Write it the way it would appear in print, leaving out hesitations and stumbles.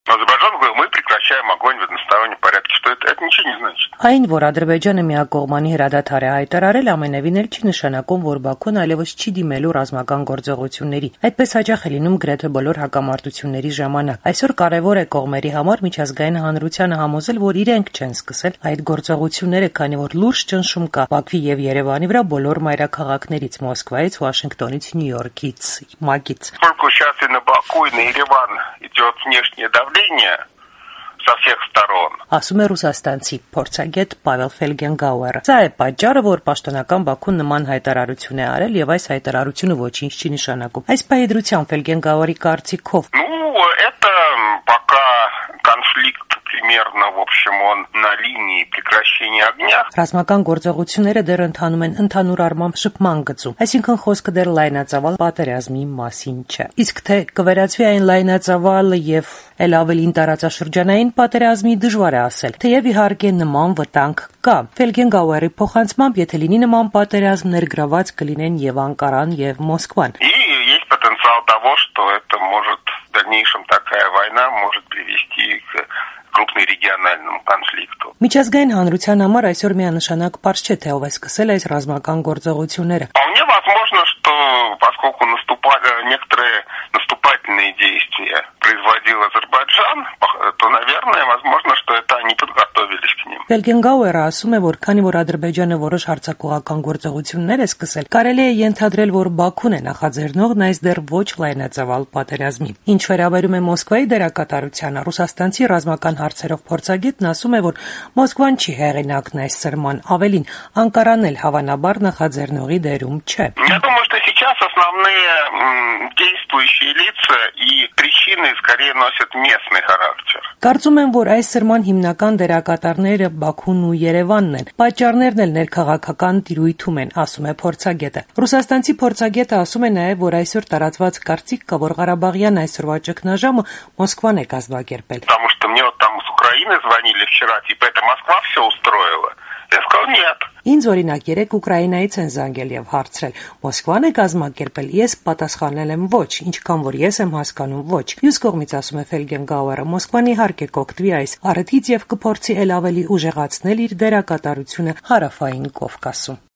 Азербайджан говорил, мы прекращаем огонь в одностороннем порядке. Что это ничего не значит. Այն, որ Ադրբեջանը միակողմանի հրադադար է հայտարարել, ամենևին էլ չի նշանակում, որ Բաքուն այլևս չի դիմելու ռազմական գործողությունների։ Այդպես հաճախ է լինում գրեթե բոլոր հակամարտությունների ժամանակ։ Այսօր կարևոր է կողմերի համար միջազգային հանրությանը համոզել, որ իրենք չեն սկսել այդ գործողությունները, քանի որ լուրջ ճնշում кա Բաքվի եւ Երևանի վրա բոլոր մայրաքաղաքներից՝ Մոսկվայից, Վաշինգտոնից, Նյու Յորքից, ՄԱԿ-ից։ Поскольку сейчас и на Баку, и на Ереван идет внешнее давление со всех сторон. Ասում է ռուսաստանցի փորձագետ Պավել Ֆելգենգաուերը։ Սա է պատճառը, որ պաշտոնական Բաքուն նման հայտարարություն է արել եւ այս հայտարարությունը ոչինչ չի նշանակում։ Այս պահեդրության Ֆելգենգաուերի կարծիքով это пока конфликт примерно, в общем, он на линии прекращения огня. Ռազմական գործողությունները դեռ ընթանում են ընդհանուր առմամբ շփման գծում, այսինքն խոսքը դեռ լայնածավալ պատերազմի մասին չէ։ Իսկ թե կվերածվի այն լայնածավալ եւ էլ ավելին տարածաշրջանային պատերազմի դժվար է ասել, թեև իհարկե նման վտանգ կա։ Ֆելգենգաուերի փոխանցմամբ, եթե լինի նման պատերազմ, ներգրաված կլինեն եւ Անկարան եւ Մոսկվան։ И есть потенциал того, что это может в дальнейшем такая война может привести к крупному региональному конфликту. Միջազգային հանրության համար այսօր միանշանակ պարզ չէ, թե ով է սկսել այս ռազմական գործողությունները։ Вполне возможно, что поскольку наступали некоторые наступательные действия производил Азербайджан, то, наверное, возможно, что это они подготовились к ним. Ֆելգենգաուերը ասում է, որ քանի որ Ադրբեջանը որոշ հարձակողական գործողություններ է սկսել, կարելի է ենթադրել, որ Բաքուն է նախաձեռնողն այս դեռ ոչ լայնածավալ պատերազմի։ Ինչ վերաբերում է Մոսկվայի դերակատարությանը, ռուսաստանցի ռազմական հարցերով փորձագետն ասում է, որ Մոսկվան չի հեղինակն այս սրման, ավելին Անկարանն էլ հավանաբար նախաձեռնողի դերում չէ։ Я думаю, что сейчас основные действующие лица и причины скорее носят местный характер. Կարծում եմ, որ այս սրման հիմնական դերակատարները Բաքուն ու Երևանն են։ Պատճառներն էլ ներքաղաքական տիրույթում են, ասում է փորձագետը։ Ռուսաստանցի փորձագետը ասում է նաև, որ այսօր տարածված կարծիք կա, որ Ղարաբաղյան այսօրվա ճգնաժամը Մոսկվան է կազմակերպել։ Потому что мне вот там с Украины звонили вчера, типа это Москва все устроила. Я сказал нет. Ինձ օրինակ երեք Ուկրաինայից են զանգել եւ հարցրել. Մոսկվան է կազմակերպել, ես պատասխանել եմ ոչ, ինչքան որ ես եմ հասկանում ոչ։ Մյուս կողմից ասում է Ֆելգենգաուերը, Մոսկվան իհարկե կօգտվի այս առիթից եւ կփորձի ել ավելի ուժեղացնել իր դերակատարությունը Հարավային Կովկասում։